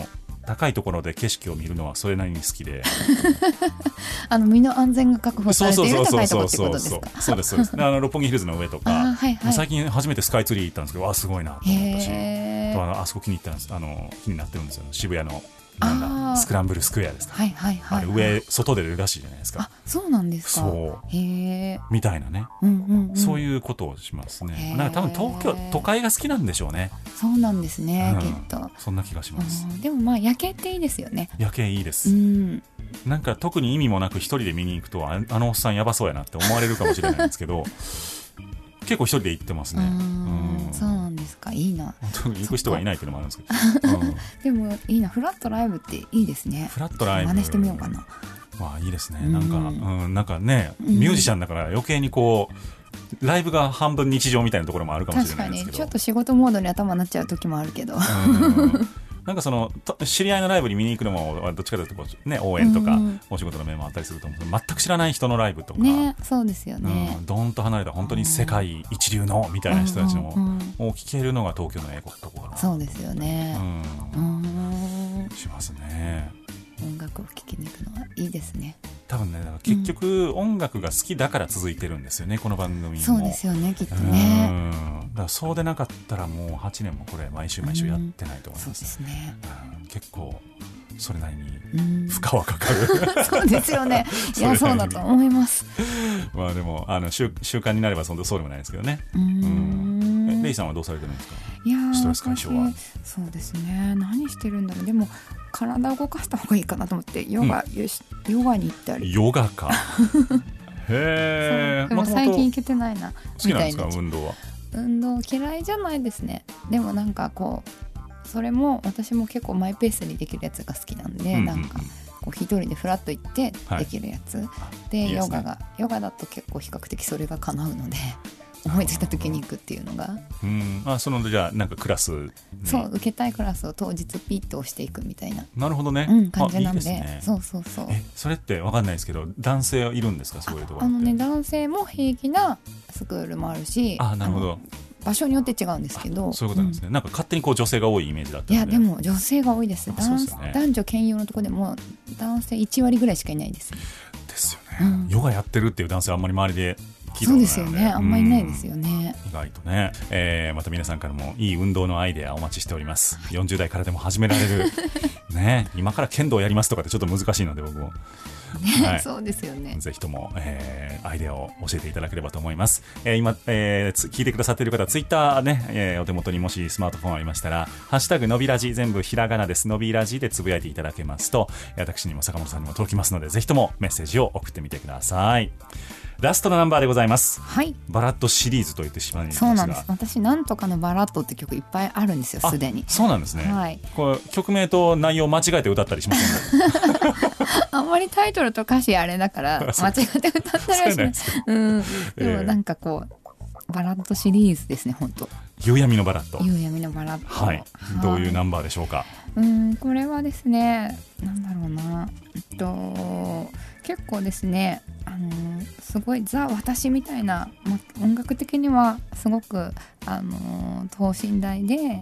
高いところで景色を見るのはそれなりに好きで身の安全が確保されている高いところってことですか。 そうですそうです。六本木ヒルズの上とか、はいはい、最近初めてスカイツリー行ったんですけど、すごいなと思ったし、あそこ気に入ったんです。気になってるんですよ、渋谷のスクランブルスクエアですか、はいはいはいはい、上外で出るらしいじゃないですか。 そうなんですか。 そうみたいなね、そういうことをしますね。なんか多分都会が好きなんでしょうね。 そうなんですね、きっとそんな気がします。 でも夜景っていいですよね。 夜景いいです、なんか特に意味もなく一人で見に行くとあのおっさんやばそうやなって思われるかもしれないんですけど結構一人で行ってますね。 そうなんですか。いいな。 本当に行く人がいないっていうのもあるんですけど、 でもいいな。フラットライブっていいですね。 フラットライブ真似してみようかな。 いいですね。なんかね、ミュージシャンだから余計にこうライブが半分日常みたいなところもあるかもしれないですけど、 確かにちょっと仕事モードに頭になっちゃう時もあるけどなんか知り合いのライブに見に行くのもどっちかというと応援とかお仕事の面もあったりすると思う。全く知らない人のライブとか、 そうですよね、 どんと離れた本当に世界一流のみたいな人たちのを聴けるのが東京のところかな。 そうですよね、 しますね。 音楽を聴きに行くのはいいですね。 多分ね、だから結局音楽が好きだから続いてるんですよね、この番組も。 そうですよね、きっとね。 だからそうでなかったらもう8年もこれ毎週毎週やってないと思います。 そうですね、 結構それなりに負荷はかかるそうですよね。いやそうだと思いますでも習慣になればそうでもないですけどね。レイさんはどうされてるんですか。 いやストレス解消は。 そうですね、何してるんだろう。でも体を動かした方がいいかなと思ってヨガに行ったり。 ヨガかへえ。 でも最近行けてないな。 好きなんですか、運動は。 運動嫌いじゃないですね。でもなんかこうそれも私も結構マイペースにできるやつが好きなんで、なんかこう一人でフラッと行ってできるやつ、でヨガだと結構比較的それが叶うので思いついた時に行くっていうのが。 じゃあなんかクラス、 そう受けたいクラスを当日ピッと押していくみたいな。 なるほどね、 感じなんで。 いいですね。 そうそうそう。 それって分かんないですけど男性はいるんですか、そういうところって。 男性も平気なスクールもあるし、 なるほど。 場所によって違うんですけど。 そういうことなんですね、なんか勝手にこう女性が多いイメージだったので。 いやでも女性が多いです。男女兼用のところでも男性1割ぐらいしかいないです。 ですよね、ヨガやってるっていう男性あんまり周りでそうですよね、あんまりいないですよね。 意外とね、また皆さんからもいい運動のアイデアお待ちしております。40代からでも始められるね、今から剣道やりますとかってちょっと難しいので僕もそうですよね。 ぜひとも、アイデアを教えていただければと思います。今、聞いてくださっている方、ツイッターね、お手元にもしスマートフォンありましたら、ハッシュタグのびラジ、全部ひらがなです。のびラジでつぶやいていただけますと、私にも坂本さんにも届きますので、ぜひともメッセージを送ってみてください。ラストのナンバーでございます。 はい。 バラッドシリーズと言ってしまうんですが。 そうなんです。私なんとかのバラッドって曲いっぱいあるんですよ、すでに。 そうなんですね。 はい。 これ曲名と内容間違えて歌ったりしませんか。 あんまりタイトルと歌詞あれだから間違って歌ったりはしない。でもなんかこうバラッドシリーズですね、本当。 夕闇のバラッド。 夕闇のバラッド。 はい。どういうナンバーでしょうか。 これはですね、なんだろうな、結構ですね、すごいザ・私みたいな、音楽的にはすごく等身大で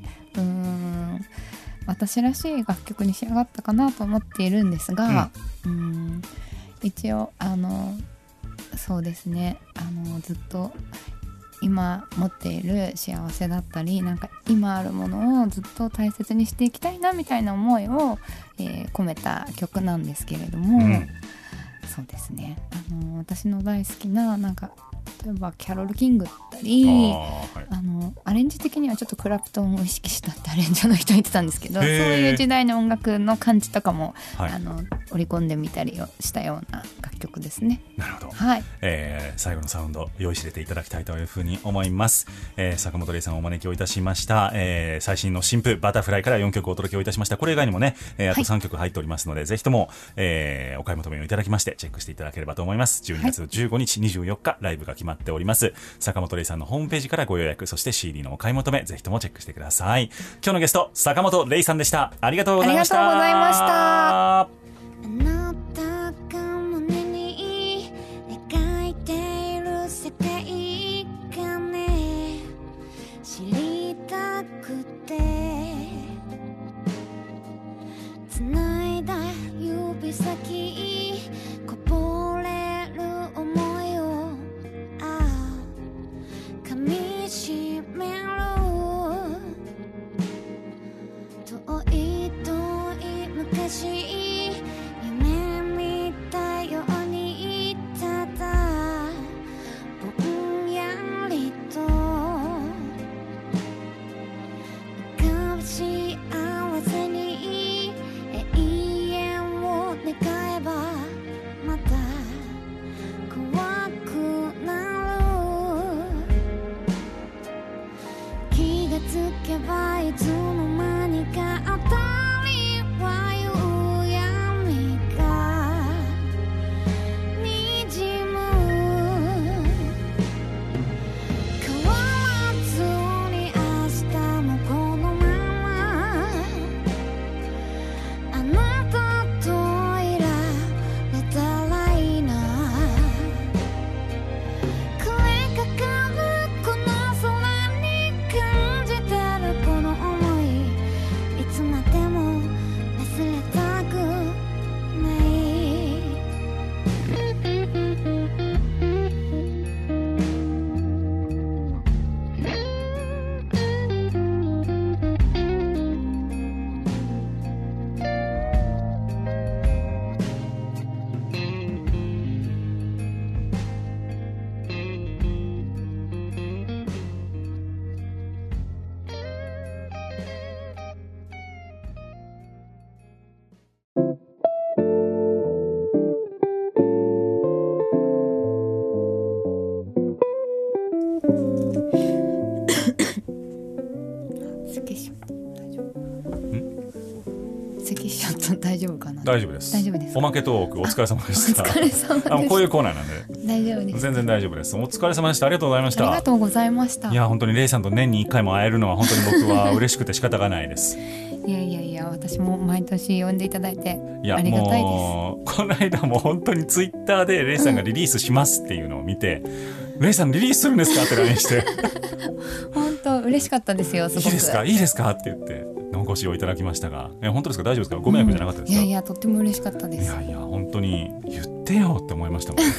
私らしい楽曲に仕上がったかなと思っているんですが、一応そうですね、ずっと今持っている幸せだったり、なんか今あるものをずっと大切にしていきたいなみたいな思いを、込めた曲なんですけれども、そうですね、私の大好きな、なんか例えばキャロル・キングだったり、アレンジ的にはちょっとクラプトンを意識したってアレンジャーの人言ってたんですけど、そういう時代の音楽の感じとかも、織り込んでみたりしたような楽曲ですね。 なるほど、 はい。 最後のサウンド用意していただきたいというふうに思います。坂本玲さんをお招きをいたしました。最新の新譜バタフライから4曲お届けをいたしました。これ以外にもね、あと3曲入っておりますので、ぜひとも、お買い求めをいただきましてチェックしていただければと思います。12月15日、24日ライブが決まっております。坂本玲さんのホームページからご予約、そして CD のお買い求め、ぜひともチェックしてください。今日のゲスト坂本玲さんでした。ありがとうございました。 ありがとうございました。 あなたが胸に描いている世界がね、知りたくて繋大丈夫かな。 大丈夫です。 大丈夫です。 おまけトークお疲れ様でした。 お疲れ様です。 こういうコーナーなんで大丈夫です。 全然大丈夫です。お疲れ様でした。ありがとうございました。 ありがとうございました。 いや本当にレイさんと年に1回も会えるのは本当に僕は嬉しくて仕方がないです。 いやいやいや、私も毎年呼んでいただいてありがたいです。 もうこの間も本当にツイッターでレイさんがリリースしますっていうのを見て、レイさんリリースするんですかって LINE して本当嬉しかったですよ。すごくいいですかいいですかって言ってご使用いただきましたが、本当ですか大丈夫ですかご迷惑じゃなかったですか。 いやいやとっても嬉しかったです。 いやいや本当に言ってよって思いましたもん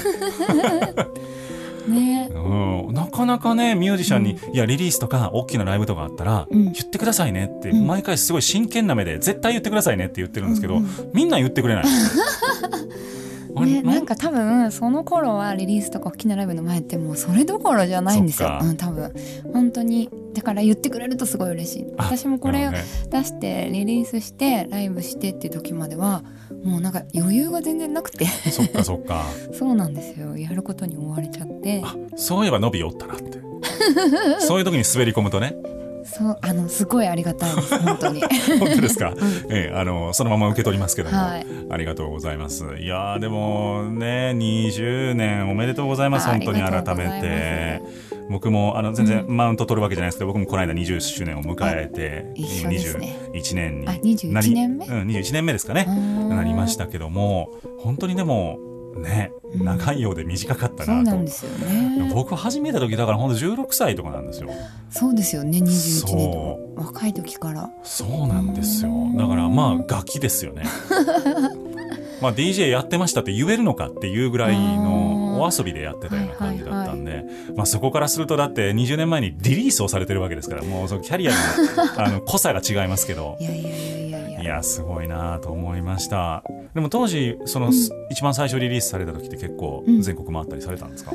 ね、 なかなかねミュージシャンに、いやリリースとか大きなライブとかあったら、言ってくださいねって、毎回すごい真剣な目で絶対言ってくださいねって言ってるんですけど、みんな言ってくれないね、なんか多分その頃はリリースとか大きなライブの前ってもうそれどころじゃないんですよ。多分本当にだから言ってくれるとすごい嬉しい。私もこれを出してリリースしてライブしてっていう時まではもうなんか余裕が全然なくてそっかそっかそうなんですよ。やることに追われちゃって、 そういえば伸びおったなってそういう時に滑り込むとねそうすごいありがたいです本当に本当ですか、そのまま受け取りますけども、はい、ありがとうございます。いやでもね20年おめでとうございます。本当に改めて僕も全然マウント取るわけじゃないですけど、僕もこの間20周年を迎えて21年に 21年目 21年目ですかねなりましたけども、本当にでもね長いようで短かったなと。 そうなんですよね。 僕始めた時だから本当16歳とかなんですよ。 そうですよね。21年の若い時からそうなんですよ。だからまあガキですよねまあ DJ やってましたって言えるのかっていうぐらいのお遊びでやってたような感じだったんで、まあそこからするとだって20年前にリリースをされてるわけですから、もうそのキャリアの濃さが違いますけどいやすごいなと思いました。でも当時その、一番最初リリースされた時って結構全国回ったりされたんですか。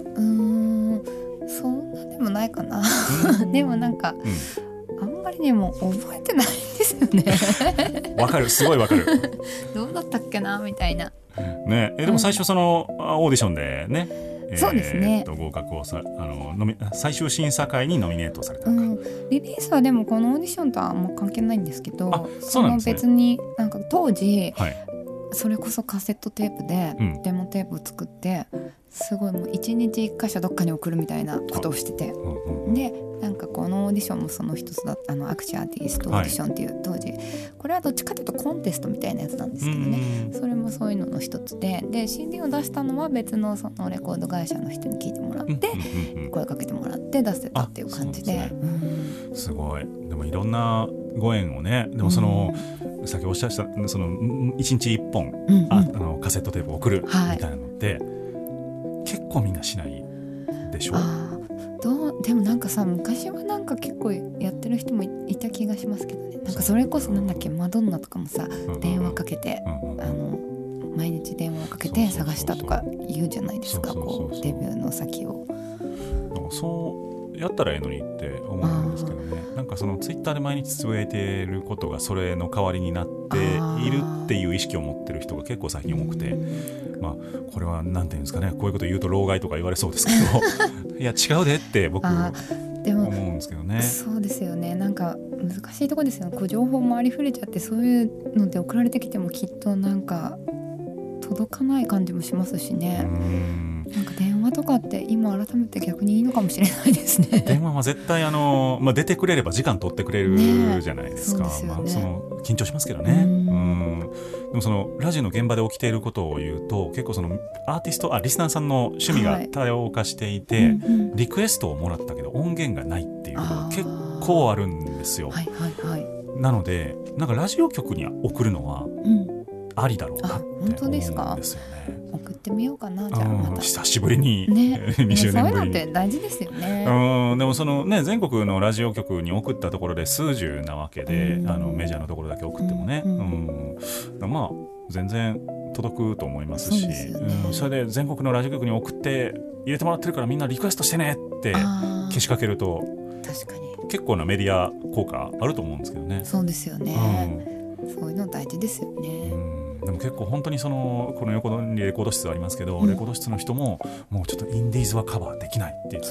そんなでもないかなでもなんか、あんまりねもう覚えてないんですよねわかる、すごいわかるどうだったっけなみたいなね。でも最初そのオーディションでね、 そうですね、 合格を最終審査会にノミネートされたのか、 リリースはでもこのオーディションとはあんま関係ないんですけど、 そうなんですね。 別になんか当時、それこそカセットテープでデモテープを作って、すごいもう1日1箇所どっかに送るみたいなことをしてて、でなんかこのオーディションもその一つだった。アクチアーティストオーディションっていう当時、これはどっちかというとコンテストみたいなやつなんですけどね、それもそういうのの一つで、CD を出したのは別のそのレコード会社の人に聞いてもらって、声かけてもらって出せたっていう感じで、 すごい。でもいろんなご縁をね、でもその、さっきおっしゃったその1日1本、カセットテープを送るみたいなのって、結構みんなしないでしょ。 でもなんかさ、昔はなんか結構やってる人もいた気がしますけどね。なんかそれこそなんだっけ、マドンナとかもさ、電話かけて、毎日電話かけて探したとか言うじゃないですか、こうデビューの先を。 そうやったらええのにって思うんですけどね。なんかそのツイッターで毎日つぶやいてることがそれの代わりになっているっていう意識を持ってる人が結構最近多くて、まあこれはなんていうんですかね、こういうこと言うと老害とか言われそうですけどいや違うでって僕思うんですけどね。 そうですよね。なんか難しいとこですよね。こう情報もありふれちゃって、そういうので送られてきてもきっとなんか届かない感じもしますしね。なんか電話とかって今改めて逆にいいのかもしれないですね。 電話は絶対出てくれれば時間取ってくれるじゃないですか。その緊張しますけどね。でもそのラジオの現場で起きていることを言うと、結構そのアーティストリスナーさんの趣味が多様化していて、リクエストをもらったけど音源がないっていうことが結構あるんですよ。なのでなんかラジオ局に送るのはありだろうなって思うんですよね。 送ってみようかな。じゃあまた久しぶりに、 ね、 20年ぶりにそういうのって大事ですよね。 でもそのね、全国のラジオ局に送ったところで数十なわけで、メジャーのところだけ送ってもね、まあ全然届くと思いますし、それで全国のラジオ局に送って入れてもらってるからみんなリクエストしてねってけしかけると、 確かに結構なメディア効果あると思うんですけどね。 そうですよね、そういうの大事ですよね。 でも結構本当にこの横にレコード室ありますけど、レコード室の人ももうちょっとインディーズはカバーできないって言って、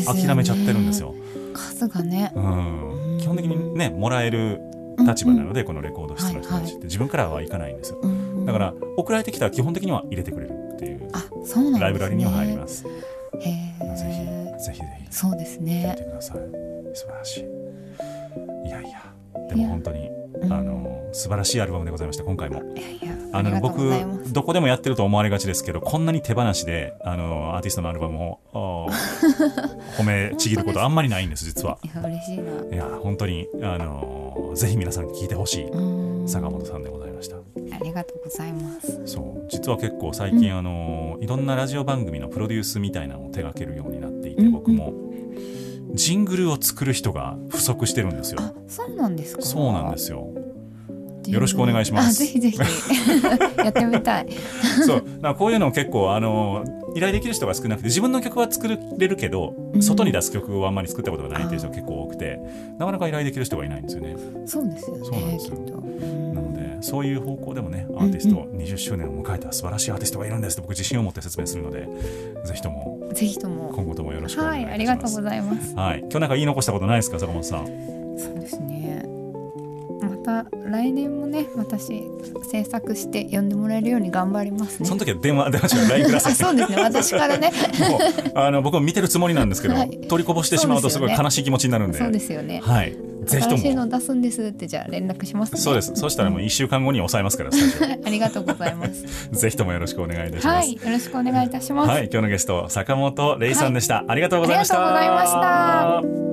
諦めちゃってるんですよ。 数がね、 基本的にねもらえる立場なので、このレコード室の人たちって自分からはいかないんですよ。だから送られてきたら基本的には入れてくれるっていう、 そうなんですね、 ライブラリには入ります。ぜひそうですね、 見てください。素晴らしい。いやでも本当に素晴らしいアルバムでございました。今回も僕どこでもやってると思われがちですけど、こんなに手放しでアーティストのアルバムを褒めちぎることあんまりないんです、実は。 いや嬉しいな。 いや本当にぜひ皆さんに聴いてほしい坂本さんでございました。 ありがとうございます。 そう実は結構最近、いろんなラジオ番組のプロデュースみたいなのを手掛けるようになっていて、僕もジングルを作る人が不足してるんですよ。 そうなんですか。 そうなんですよ。よろしくお願いします。 ぜひぜひやってみたい。 そうだからこういうの結構依頼できる人が少なくて、自分の曲は作れるけど、外に出す曲をあんまり作ったことがないっていう人が結構多くて、なかなか依頼できる人がいないんですよね。 そうですよね。 そうなんですよ。なのでそういう方向でもね、アーティスト20周年を迎えた素晴らしいアーティストがいるんですって僕自信を持って説明するので、ぜひとも今後ともよろしくお願いします。 はい、ありがとうございます。 はい、今日なんか言い残したことないですか、坂本さん。 そうですね、また来年もね、私制作して呼んでもらえるように頑張りますね。 その時は電話違う LINE ください。 そうですね、私からねもう僕も見てるつもりなんですけど、取りこぼしてしまうとすごい悲しい気持ちになるんで。 そうですよね。 はい、ぜひとも新しいの出すんですってじゃあ連絡しますね。 そうです。そしたらもう1週間後に抑えますからありがとうございます。 ぜひともよろしくお願いいたします。 はい、よろしくお願いいたします。 はい、今日のゲスト坂本玲さんでした。ありがとうございました。 ありがとうございました。